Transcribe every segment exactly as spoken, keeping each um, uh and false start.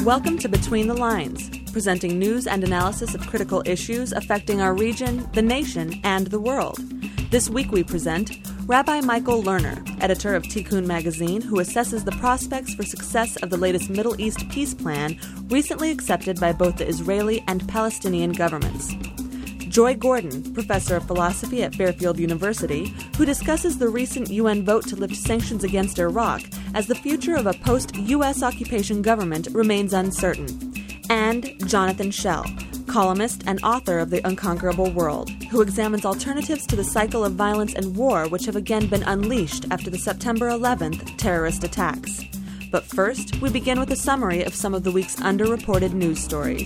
Welcome to Between the Lines, presenting news and analysis of critical issues affecting our region, the nation, and the world. This week we present Rabbi Michael Lerner, editor of Tikkun magazine, who assesses the prospects for success of the latest Middle East peace plan recently accepted by both the Israeli and Palestinian governments. Joy Gordon, professor of philosophy at Fairfield University, who discusses the recent U N vote to lift sanctions against Iraq as the future of a post-U S occupation government remains uncertain. And Jonathan Schell, columnist and author of The Unconquerable World, who examines alternatives to the cycle of violence and war which have again been unleashed after the September eleventh terrorist attacks. But first, we begin with a summary of some of the week's underreported news stories.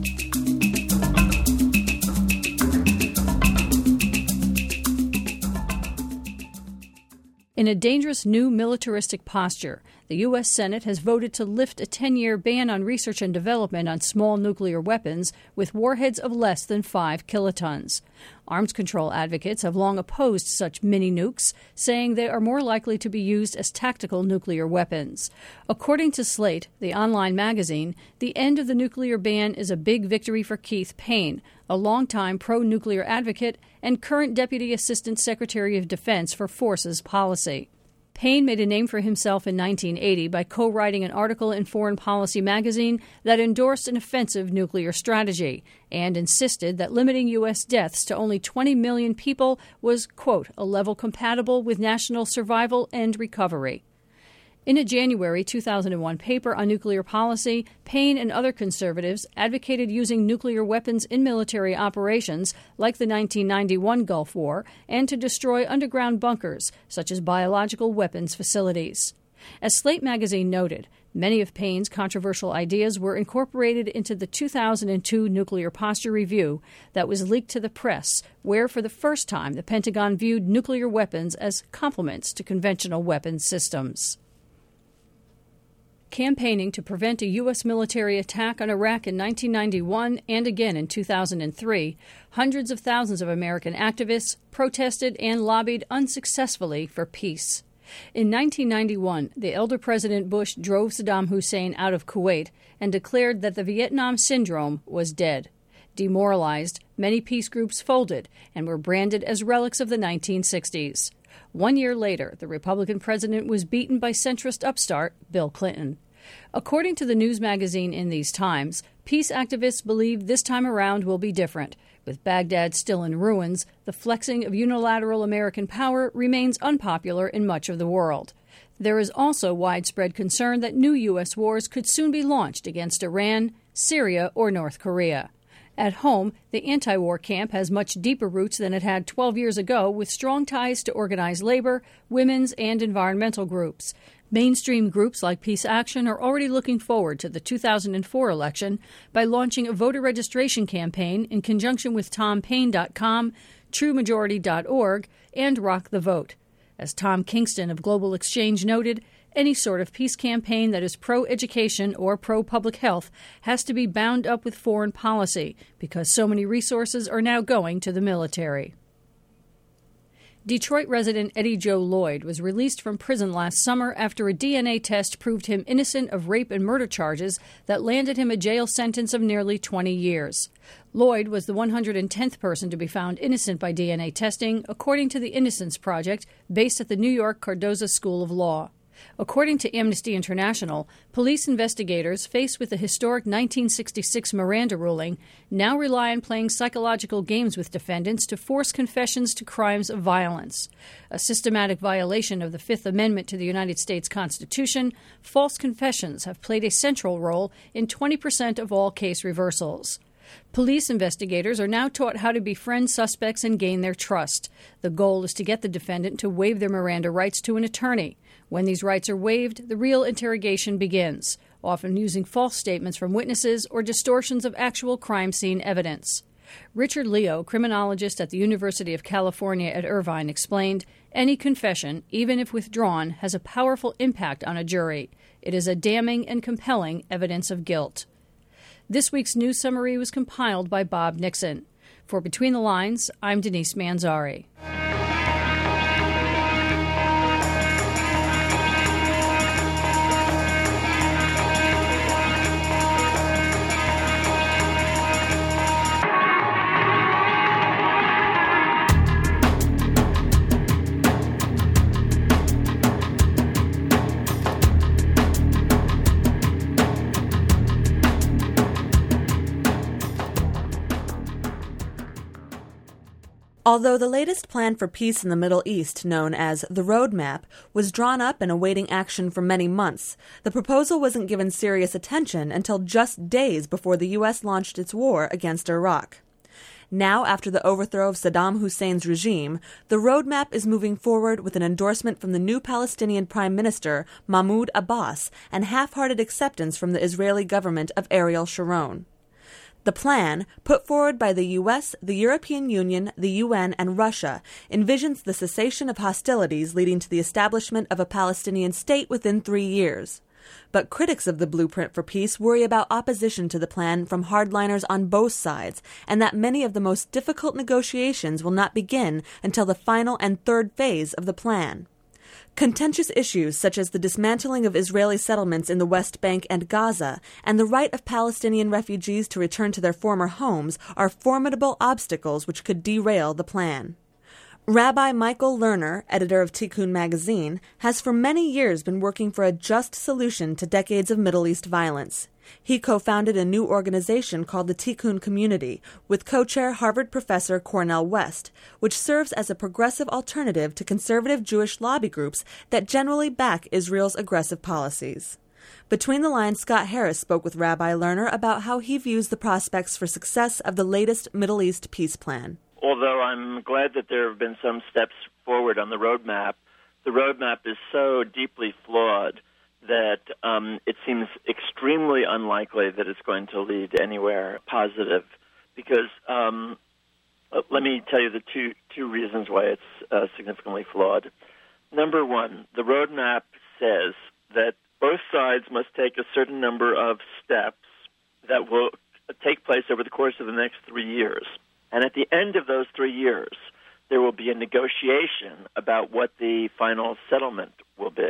In a dangerous new militaristic posture, the U S Senate has voted to lift a ten-year ban on research and development on small nuclear weapons with warheads of less than five kilotons. Arms control advocates have long opposed such mini-nukes, saying they are more likely to be used as tactical nuclear weapons. According to Slate, the online magazine, the end of the nuclear ban is a big victory for Keith Payne, a longtime pro-nuclear advocate and current Deputy Assistant Secretary of Defense for Forces Policy. Payne made a name for himself in nineteen eighty by co-writing an article in Foreign Policy magazine that endorsed an offensive nuclear strategy and insisted that limiting U S deaths to only twenty million people was, quote, a level compatible with national survival and recovery. In a January two thousand one paper on nuclear policy, Payne and other conservatives advocated using nuclear weapons in military operations like the nineteen ninety-one Gulf War and to destroy underground bunkers, such as biological weapons facilities. As Slate magazine noted, many of Payne's controversial ideas were incorporated into the two thousand two Nuclear Posture Review that was leaked to the press, where for the first time the Pentagon viewed nuclear weapons as complements to conventional weapons systems. Campaigning to prevent a U S military attack on Iraq in nineteen ninety-one and again in two thousand three, hundreds of thousands of American activists protested and lobbied unsuccessfully for peace. In nineteen ninety-one, the elder President Bush drove Saddam Hussein out of Kuwait and declared that the Vietnam Syndrome was dead. Demoralized, many peace groups folded and were branded as relics of the nineteen sixties. One year later, the Republican president was beaten by centrist upstart Bill Clinton. According to the news magazine In These Times, peace activists believe this time around will be different. With Baghdad still in ruins, the flexing of unilateral American power remains unpopular in much of the world. There is also widespread concern that new U S wars could soon be launched against Iran, Syria, or North Korea. At home, the anti-war camp has much deeper roots than it had twelve years ago, with strong ties to organized labor, women's, and environmental groups. Mainstream groups like Peace Action are already looking forward to the two thousand four election by launching a voter registration campaign in conjunction with Tom Paine dot com, True Majority dot org, and Rock the Vote. As Tom Kingston of Global Exchange noted, any sort of peace campaign that is pro-education or pro-public health has to be bound up with foreign policy because so many resources are now going to the military. Detroit resident Eddie Joe Lloyd was released from prison last summer after a D N A test proved him innocent of rape and murder charges that landed him a jail sentence of nearly twenty years. Lloyd was the one hundred tenth person to be found innocent by D N A testing, according to the Innocence Project, based at the New York Cardozo School of Law. According to Amnesty International, police investigators faced with the historic nineteen sixty-six Miranda ruling now rely on playing psychological games with defendants to force confessions to crimes of violence. A systematic violation of the Fifth Amendment to the United States Constitution, false confessions have played a central role in twenty percent of all case reversals. Police investigators are now taught how to befriend suspects and gain their trust. The goal is to get the defendant to waive their Miranda rights to an attorney. When these rights are waived, the real interrogation begins, often using false statements from witnesses or distortions of actual crime scene evidence. Richard Leo, criminologist at the University of California at Irvine, explained, "Any confession, even if withdrawn, has a powerful impact on a jury. It is a damning and compelling evidence of guilt." This week's news summary was compiled by Bob Nixon. For Between the Lines, I'm Denise Manzari. Although the latest plan for peace in the Middle East, known as the Roadmap, was drawn up and awaiting action for many months, the proposal wasn't given serious attention until just days before the U S launched its war against Iraq. Now, after the overthrow of Saddam Hussein's regime, the Roadmap is moving forward with an endorsement from the new Palestinian Prime Minister, Mahmoud Abbas, and half-hearted acceptance from the Israeli government of Ariel Sharon. The plan, put forward by the U S, the European Union, the U N, and Russia, envisions the cessation of hostilities leading to the establishment of a Palestinian state within three years. But critics of the blueprint for peace worry about opposition to the plan from hardliners on both sides, and that many of the most difficult negotiations will not begin until the final and third phase of the plan. Contentious issues such as the dismantling of Israeli settlements in the West Bank and Gaza and the right of Palestinian refugees to return to their former homes are formidable obstacles which could derail the plan. Rabbi Michael Lerner, editor of Tikkun magazine, has for many years been working for a just solution to decades of Middle East violence. He co-founded a new organization called the Tikkun Community with co-chair Harvard professor Cornel West, which serves as a progressive alternative to conservative Jewish lobby groups that generally back Israel's aggressive policies. Between the lines, Scott Harris spoke with Rabbi Lerner about how he views the prospects for success of the latest Middle East peace plan. Although I'm glad that there have been some steps forward on the roadmap, the roadmap is so deeply flawed that um, it seems extremely unlikely that it's going to lead anywhere positive. Because um, let me tell you the two two reasons why it's uh, significantly flawed. Number one, the roadmap says that both sides must take a certain number of steps that will take place over the course of the next three years. And at the end of those three years, there will be a negotiation about what the final settlement will be.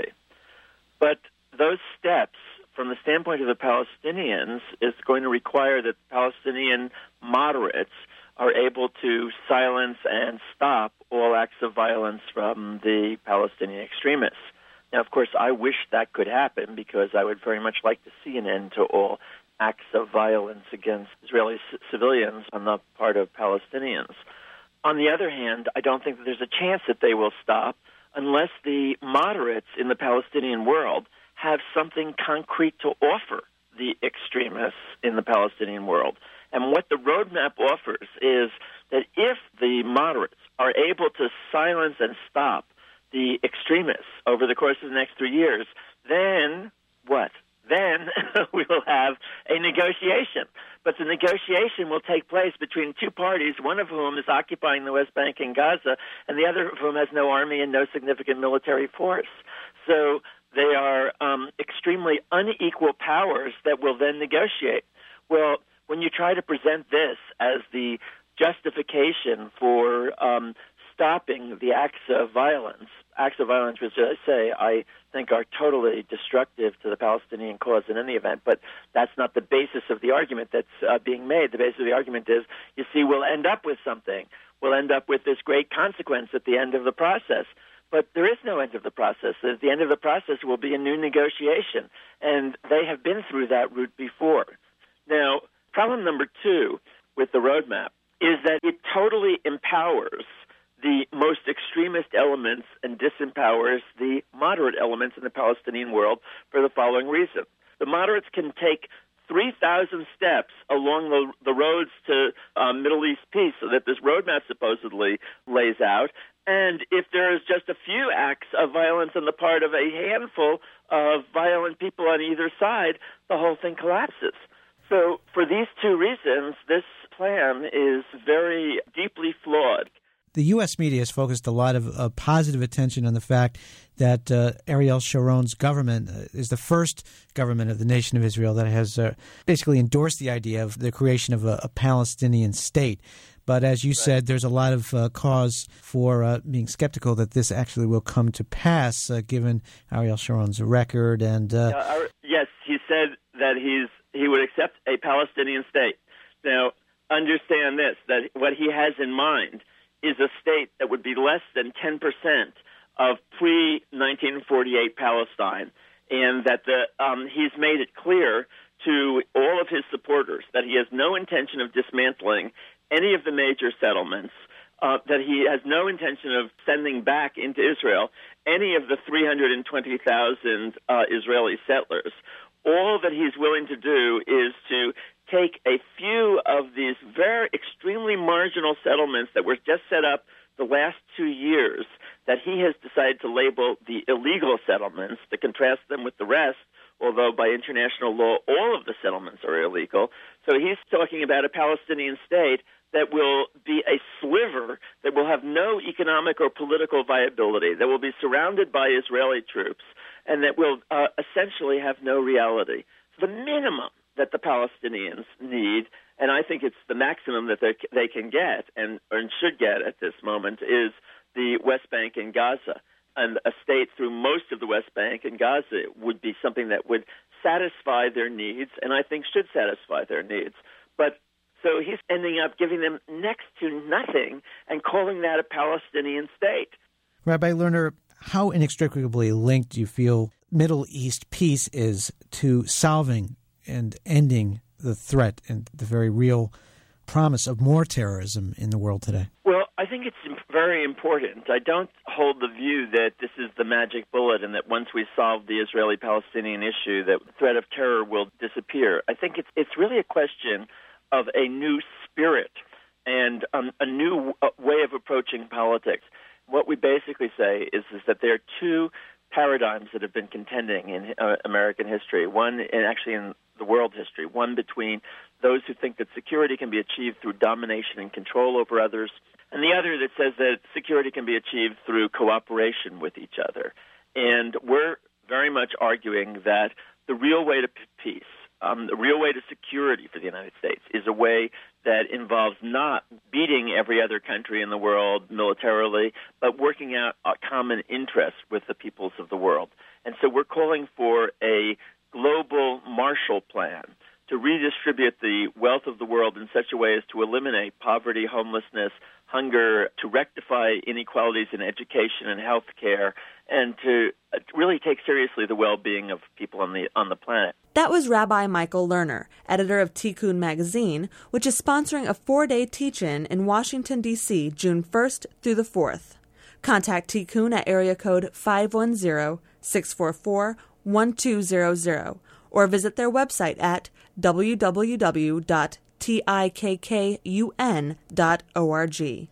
But those steps, from the standpoint of the Palestinians, is going to require that the Palestinian moderates are able to silence and stop all acts of violence from the Palestinian extremists. Now, of course, I wish that could happen because I would very much like to see an end to all acts of violence against Israeli c- civilians on the part of Palestinians. On the other hand, I don't think that there's a chance that they will stop unless the moderates in the Palestinian world have something concrete to offer the extremists in the Palestinian world. And what the roadmap offers is that if the moderates are able to silence and stop the extremists over the course of the next three years, then what? Then we will have a negotiation. But the negotiation will take place between two parties, one of whom is occupying the West Bank and Gaza, and the other of whom has no army and no significant military force. So they are um, extremely unequal powers that will then negotiate. Well, when you try to present this as the justification for um, stopping the acts of violence, acts of violence, which I say I think are totally destructive to the Palestinian cause in any event, but that's not the basis of the argument that's uh, being made. The basis of the argument is, you see, we'll end up with something. We'll end up with this great consequence at the end of the process. But there is no end of the process. At the end of the process will be a new negotiation, and they have been through that route before. Now, problem number two with the roadmap is that it totally empowers the most extremist elements and disempowers the moderate elements in the Palestinian world for the following reason. The moderates can take three thousand steps along the, the roads to uh, Middle East peace so that this roadmap supposedly lays out. And if there is just a few acts of violence on the part of a handful of violent people on either side, the whole thing collapses. So for these two reasons, this plan is very deeply flawed. The U S media has focused a lot of uh, positive attention on the fact that uh, Ariel Sharon's government uh, is the first government of the nation of Israel that has uh, basically endorsed the idea of the creation of a, a Palestinian state. But as you right. said, there's a lot of uh, cause for uh, being skeptical that this actually will come to pass, uh, given Ariel Sharon's record. And uh, uh, yes, he said that he's he would accept a Palestinian state. Now, understand this, that what he has in mind is a state that would be less than ten percent of pre nineteen forty-eight Palestine, and that the um, he's made it clear to all of his supporters that he has no intention of dismantling any of the major settlements, uh, that he has no intention of sending back into Israel any of the three hundred twenty thousand uh, Israeli settlers. All that he's willing to do is to take a few of these very extremely marginal settlements that were just set up the last two years that he has decided to label the illegal settlements to contrast them with the rest, although by international law all of the settlements are illegal. So he's talking about a Palestinian state that will be a sliver, that will have no economic or political viability, that will be surrounded by Israeli troops, and that will uh, essentially have no reality. The minimum that the Palestinians need, and I think it's the maximum that they, they can get and, and should get at this moment, is the West Bank and Gaza. And a state through most of the West Bank and Gaza would be something that would satisfy their needs, and I think should satisfy their needs. But so he's ending up giving them next to nothing and calling that a Palestinian state. Rabbi Lerner, how inextricably linked do you feel Middle East peace is to solving and ending the threat and the very real promise of more terrorism in the world today? Well, I think it's very important. I don't hold the view that this is the magic bullet and that once we solve the Israeli-Palestinian issue, that the threat of terror will disappear. I think it's it's really a question of a new spirit and um, a new uh, way of approaching politics. What we basically say is, is that there are two paradigms that have been contending in uh, American history, one and actually in the world history, one between those who think that security can be achieved through domination and control over others, and the other that says that security can be achieved through cooperation with each other. And we're very much arguing that the real way to peace, um, the real way to security for the United States is a way that involves not beating every other country in the world militarily, but working out a common interest with the peoples of the world. And so we're calling for a global Marshall Plan to redistribute the wealth of the world in such a way as to eliminate poverty, homelessness, hunger, to rectify inequalities in education and health care, and to really take seriously the well-being of people on the on the planet. That was Rabbi Michael Lerner, editor of Tikkun magazine, which is sponsoring a four-day teach-in in Washington, D C, June first through the fourth. Contact Tikkun at area code five one zero, six four four, one two zero zero or visit their website at w w w dot tikkun dot org.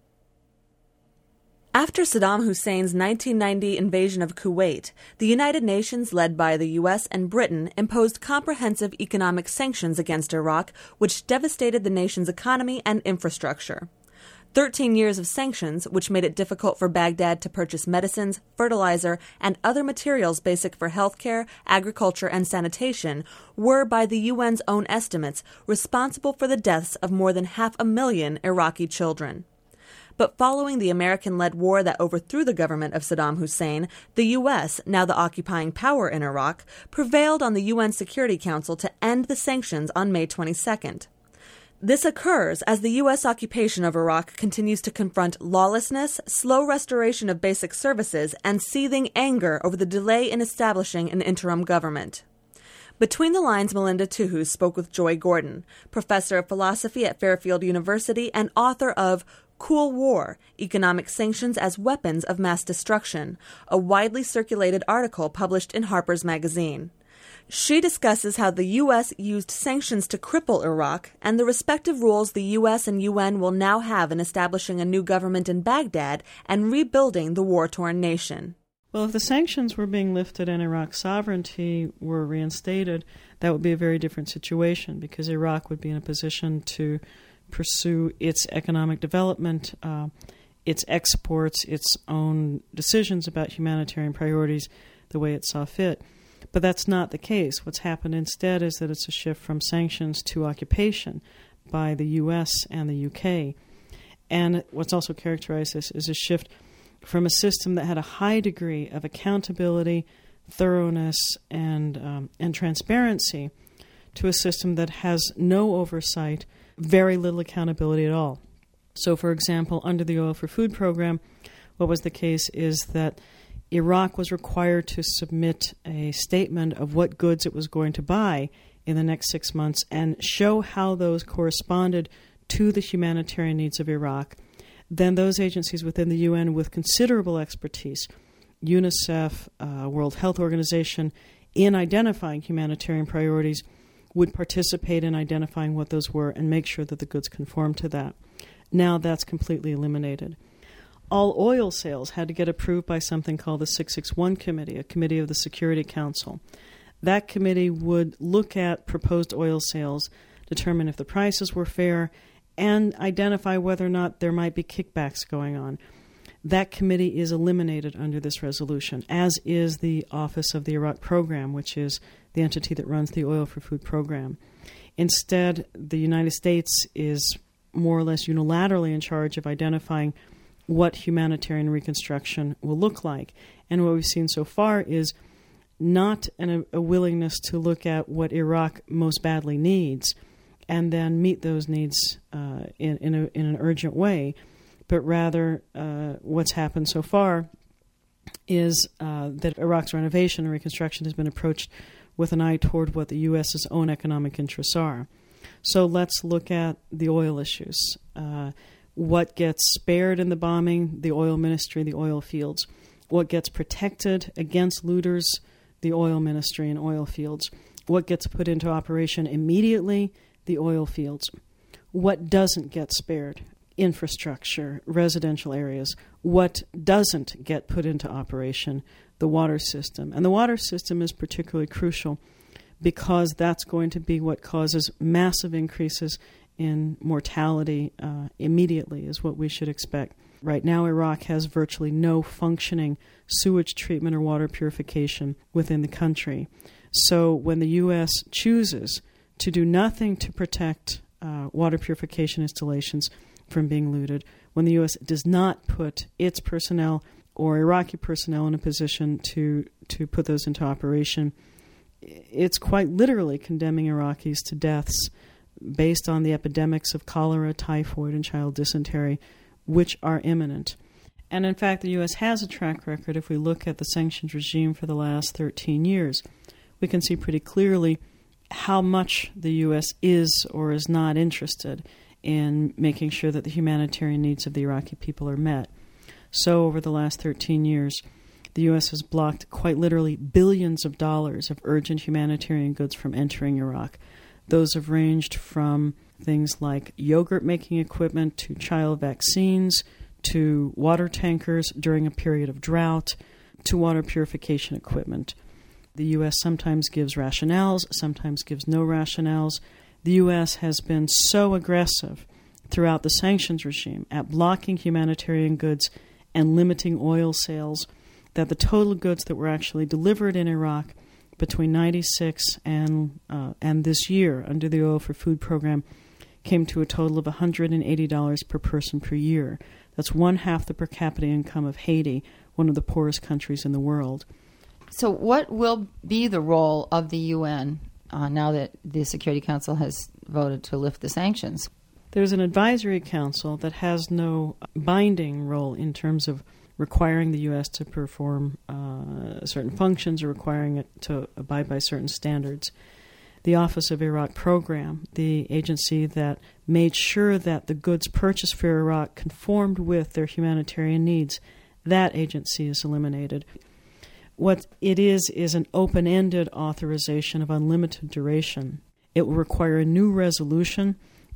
After Saddam Hussein's nineteen ninety invasion of Kuwait, the United Nations, led by the U S and Britain, imposed comprehensive economic sanctions against Iraq, which devastated the nation's economy and infrastructure. Thirteen years of sanctions, which made it difficult for Baghdad to purchase medicines, fertilizer, and other materials basic for healthcare, agriculture, and sanitation, were, by the U N's own estimates, responsible for the deaths of more than half a million Iraqi children. But following the American-led war that overthrew the government of Saddam Hussein, the U S, now the occupying power in Iraq, prevailed on the U N Security Council to end the sanctions on May twenty-second. This occurs as the U S occupation of Iraq continues to confront lawlessness, slow restoration of basic services, and seething anger over the delay in establishing an interim government. Between the lines, Melinda Tuhu spoke with Joy Gordon, professor of philosophy at Fairfield University and author of Cool War, Economic Sanctions as Weapons of Mass Destruction, a widely circulated article published in Harper's Magazine. She discusses how the U S used sanctions to cripple Iraq and the respective roles the U S and U N will now have in establishing a new government in Baghdad and rebuilding the war-torn nation. Well, if the sanctions were being lifted and Iraq's sovereignty were reinstated, that would be a very different situation because Iraq would be in a position to pursue its economic development, uh, its exports, its own decisions about humanitarian priorities the way it saw fit. But that's not the case. What's happened instead is that it's a shift from sanctions to occupation by the U S and the U K. And what's also characterized this is a shift from a system that had a high degree of accountability, thoroughness, and um, and transparency to a system that has no oversight, very little accountability at all. So, for example, under the Oil for Food program, what was the case is that Iraq was required to submit a statement of what goods it was going to buy in the next six months and show how those corresponded to the humanitarian needs of Iraq. then those agencies within the U N with considerable expertise, UNICEF, uh, World Health Organization, in identifying humanitarian priorities, would participate in identifying what those were and make sure that the goods conform to that. Now that's completely eliminated. All oil sales had to get approved by something called the six six one Committee, a committee of the Security Council. That committee would look at proposed oil sales, determine if the prices were fair, and identify whether or not there might be kickbacks going on. That committee is eliminated under this resolution, as is the Office of the Iraq Program, which is the entity that runs the Oil for Food program. Instead, the United States is more or less unilaterally in charge of identifying what humanitarian reconstruction will look like. And what we've seen so far is not an, a willingness to look at what Iraq most badly needs and then meet those needs uh, in, in, a, in an urgent way, but rather uh, what's happened so far is uh, that Iraq's renovation and reconstruction has been approached with an eye toward what the U S's own economic interests are. So let's look at the oil issues. Uh, what gets spared in the bombing? The oil ministry, the oil fields. What gets protected against looters? The oil ministry and oil fields. What gets put into operation immediately? The oil fields. What doesn't get spared? Infrastructure, residential areas. What doesn't get put into operation? The water system. And the water system is particularly crucial because that's going to be what causes massive increases in mortality uh, immediately, is what we should expect. Right now, Iraq has virtually no functioning sewage treatment or water purification within the country. So when the U S chooses to do nothing to protect uh, water purification installations from being looted, when the U S does not put its personnel or Iraqi personnel in a position to, to put those into operation, it's quite literally condemning Iraqis to deaths based on the epidemics of cholera, typhoid, and child dysentery, which are imminent. And in fact, the U S has a track record. If we look at the sanctions regime for the last thirteen years, we can see pretty clearly how much the U S is or is not interested in making sure that the humanitarian needs of the Iraqi people are met. So over the last thirteen years, the U S has blocked quite literally billions of dollars of urgent humanitarian goods from entering Iraq. Those have ranged from things like yogurt-making equipment to child vaccines to water tankers during a period of drought to water purification equipment. The U S sometimes gives rationales, sometimes gives no rationales. The U S has been so aggressive throughout the sanctions regime at blocking humanitarian goods and limiting oil sales that the total goods that were actually delivered in Iraq between ninety-six and uh, and this year under the Oil for Food program came to a total of one hundred eighty dollars per person per year. That's one half the per capita income of Haiti, one of the poorest countries in the world. So what will be the role of the U N uh, now that the Security Council has voted to lift the sanctions? There's an advisory council that has no binding role in terms of requiring the U S to perform uh, certain functions or requiring it to abide by certain standards. The Office of Iraq Program, the agency that made sure that the goods purchased for Iraq conformed with their humanitarian needs, that agency is eliminated. What it is is an open-ended authorization of unlimited duration. It will require a new resolution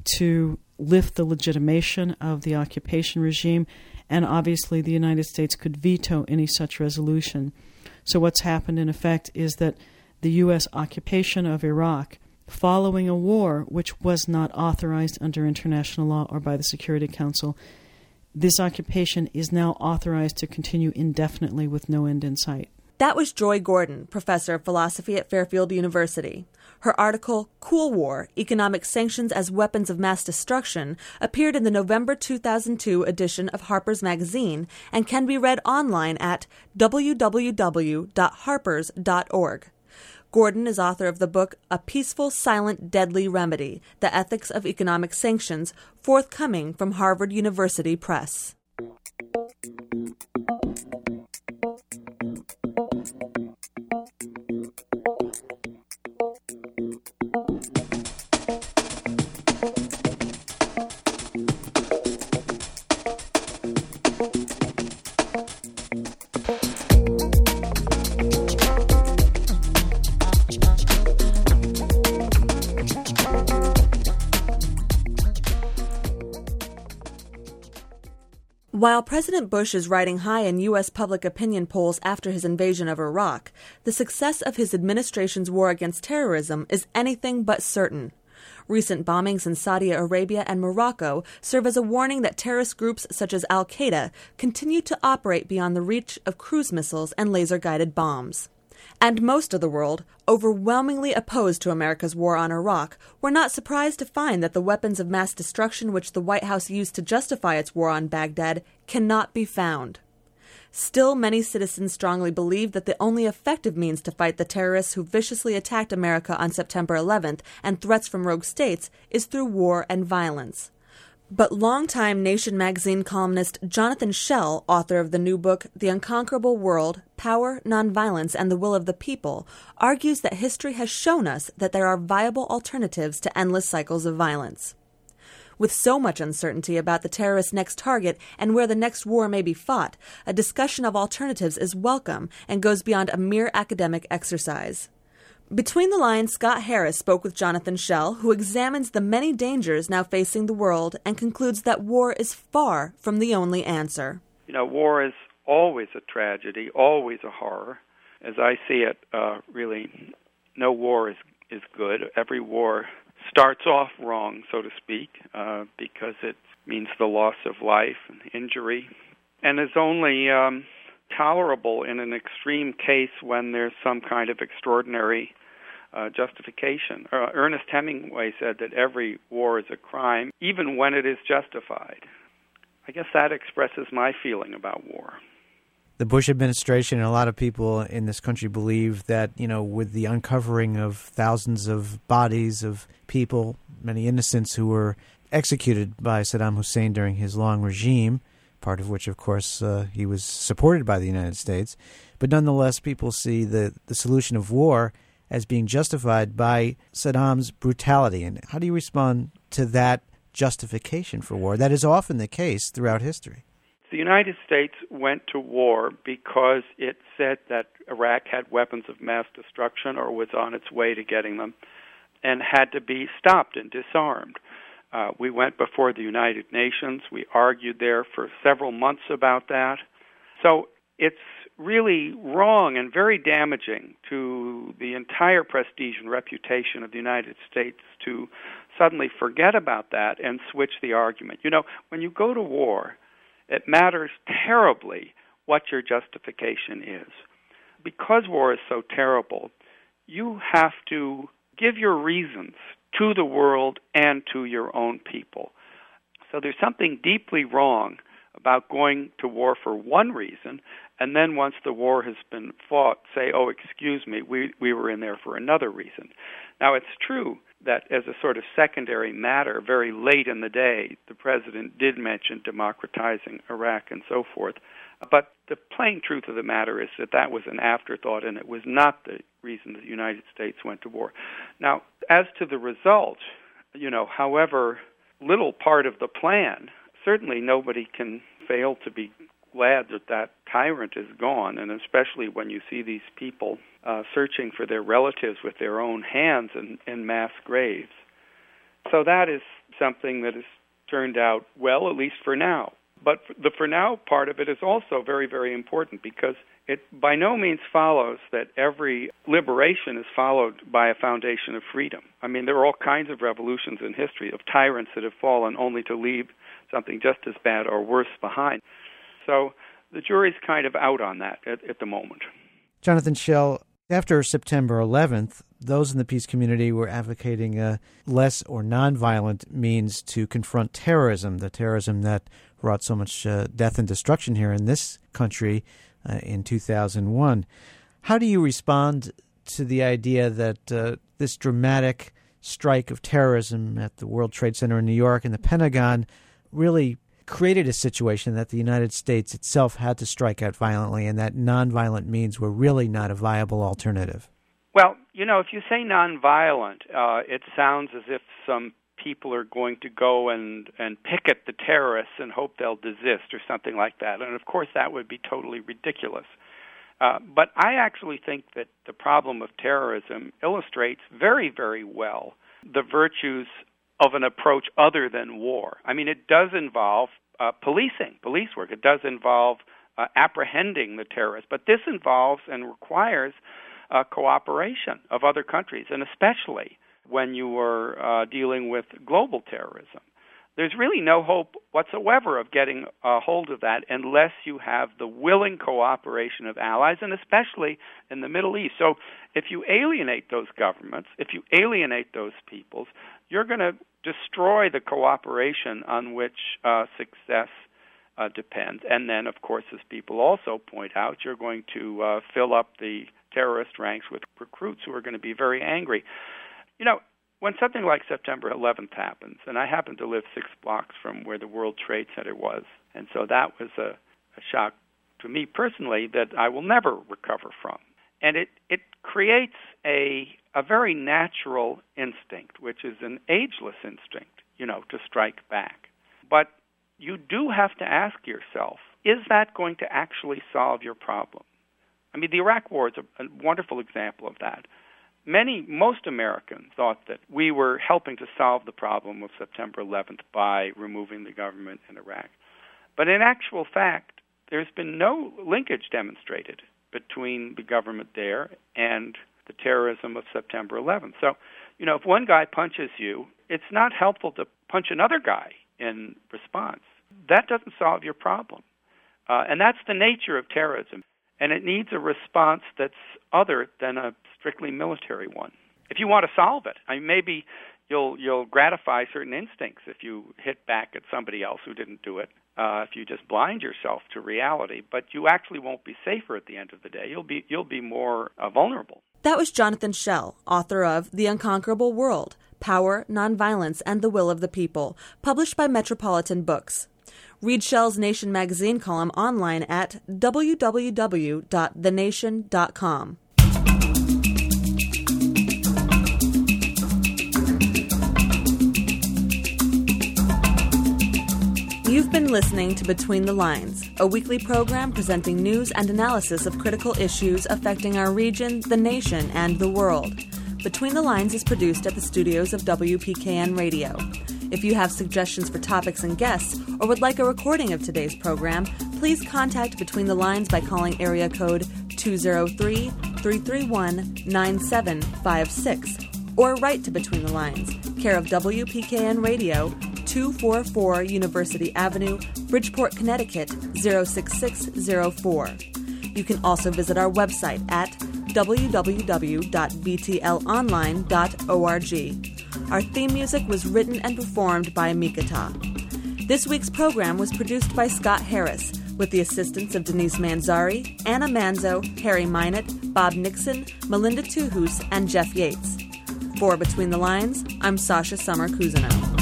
to lift the legitimation of the occupation regime, and obviously the United States could veto any such resolution. So what's happened in effect is that the U S occupation of Iraq, following a war which was not authorized under international law or by the Security Council, this occupation is now authorized to continue indefinitely with no end in sight. That was Joy Gordon, professor of philosophy at Fairfield University. Her article, Cool War, Economic Sanctions as Weapons of Mass Destruction, appeared in the November two thousand two edition of Harper's Magazine and can be read online at w w w dot harpers dot org. Gordon is author of the book A Peaceful, Silent, Deadly Remedy, The Ethics of Economic Sanctions, forthcoming from Harvard University Press. While President Bush is riding high in U S public opinion polls after his invasion of Iraq, the success of his administration's war against terrorism is anything but certain. Recent bombings in Saudi Arabia and Morocco serve as a warning that terrorist groups such as al-Qaeda continue to operate beyond the reach of cruise missiles and laser-guided bombs. And most of the world, overwhelmingly opposed to America's war on Iraq, were not surprised to find that the weapons of mass destruction which the White House used to justify its war on Baghdad cannot be found. Still, many citizens strongly believe that the only effective means to fight the terrorists who viciously attacked America on September eleventh and threats from rogue states is through war and violence. But longtime Nation magazine columnist Jonathan Schell, author of the new book The Unconquerable World, Power, Nonviolence, and the Will of the People, argues that history has shown us that there are viable alternatives to endless cycles of violence. With so much uncertainty about the terrorist's next target and where the next war may be fought, a discussion of alternatives is welcome and goes beyond a mere academic exercise. Between the lines, Scott Harris spoke with Jonathan Schell, who examines the many dangers now facing the world and concludes that war is far from the only answer. You know, war is always a tragedy, always a horror. As I see it, uh, really, no war is, is good. Every war starts off wrong, so to speak, uh, because it means the loss of life and injury, and is only um, tolerable in an extreme case when there's some kind of extraordinary uh, justification. Uh, Ernest Hemingway said that every war is a crime, even when it is justified. I guess that expresses my feeling about war. The Bush administration and a lot of people in this country believe that, you know, with the uncovering of thousands of bodies of people, many innocents who were executed by Saddam Hussein during his long regime, part of which, of course, uh, he was supported by the United States, but nonetheless people see the, the solution of war as being justified by Saddam's brutality. And how do you respond to that justification for war? That is often the case throughout history. The United States went to war because it said that Iraq had weapons of mass destruction or was on its way to getting them and had to be stopped and disarmed. Uh, we went before the United Nations. We argued there for several months about that. So it's really wrong and very damaging to the entire prestige and reputation of the United States to suddenly forget about that and switch the argument. You know, when you go to war, it matters terribly what your justification is. Because war is so terrible, you have to give your reasons to the world and to your own people. So there's something deeply wrong about going to war for one reason, and then once the war has been fought, say, oh, excuse me, we, we were in there for another reason. Now, it's true that as a sort of secondary matter, very late in the day, the president did mention democratizing Iraq and so forth. But the plain truth of the matter is that that was an afterthought, and it was not the reason the United States went to war. Now, as to the result, you know, however little part of the plan, certainly nobody can fail to be glad that that tyrant is gone, and especially when you see these people uh, searching for their relatives with their own hands in, in mass graves. So that is something that has turned out well, at least for now. But the for now part of it is also very, very important because it by no means follows that every liberation is followed by a foundation of freedom. I mean, there are all kinds of revolutions in history of tyrants that have fallen only to leave something just as bad or worse behind. So the jury's kind of out on that at, at the moment. Jonathan Schell, after September eleventh, those in the peace community were advocating a less or nonviolent means to confront terrorism, the terrorism that brought so much uh, death and destruction here in this country uh, in two thousand one. How do you respond to the idea that uh, this dramatic strike of terrorism at the World Trade Center in New York and the Pentagon really created a situation that the United States itself had to strike out violently and that nonviolent means were really not a viable alternative? Well, you know, if you say nonviolent, uh, it sounds as if some people are going to go and, and picket the terrorists and hope they'll desist or something like that. And, of course, that would be totally ridiculous. Uh, but I actually think that the problem of terrorism illustrates very, very well the virtues of an approach other than war. I mean, it does involve uh, policing, police work. It does involve uh, apprehending the terrorists. But this involves and requires uh, cooperation of other countries, and especially when you are uh, dealing with global terrorism. There's really no hope whatsoever of getting a hold of that unless you have the willing cooperation of allies, and especially in the Middle East. So if you alienate those governments, if you alienate those peoples, you're going to destroy the cooperation on which uh, success uh, depends. And then, of course, as people also point out, you're going to uh, fill up the terrorist ranks with recruits who are going to be very angry. You know, when something like September eleventh happens, and I happen to live six blocks from where the World Trade Center was, and so that was a, a shock to me personally that I will never recover from. And it, it creates a a very natural instinct, which is an ageless instinct, you know, to strike back. But you do have to ask yourself, is that going to actually solve your problem? I mean, the Iraq War is a, a wonderful example of that. Many, most Americans thought that we were helping to solve the problem of September eleventh by removing the government in Iraq. But in actual fact, there's been no linkage demonstrated between the government there and the terrorism of September eleventh. So, you know, if one guy punches you, it's not helpful to punch another guy in response. That doesn't solve your problem. Uh, and that's the nature of terrorism. And it needs a response that's other than a strictly military one. If you want to solve it, I mean, maybe you'll you'll gratify certain instincts if you hit back at somebody else who didn't do it. Uh, if you just blind yourself to reality, but you actually won't be safer at the end of the day. You'll be you'll be more uh, vulnerable. That was Jonathan Schell, author of The Unconquerable World: Power, Nonviolence, and the Will of the People, published by Metropolitan Books. Read Schell's Nation magazine column online at w w w dot the nation dot com. You've been listening to Between the Lines, a weekly program presenting news and analysis of critical issues affecting our region, the nation, and the world. Between the Lines is produced at the studios of W P K N Radio. If you have suggestions for topics and guests, or would like a recording of today's program, please contact Between the Lines by calling area code two oh three, three three one, nine seven five six, or write to Between the Lines, care of W P K N Radio, two forty-four University Avenue, Bridgeport, Connecticut, zero six six zero four. You can also visit our website at w w w dot b t l online dot org. Our theme music was written and performed by Mikata. This week's program was produced by Scott Harris, with the assistance of Denise Manzari, Anna Manzo, Harry Minott, Bob Nixon, Melinda Tuhus, and Jeff Yates. For Between the Lines, I'm Sasha Summer Cousineau.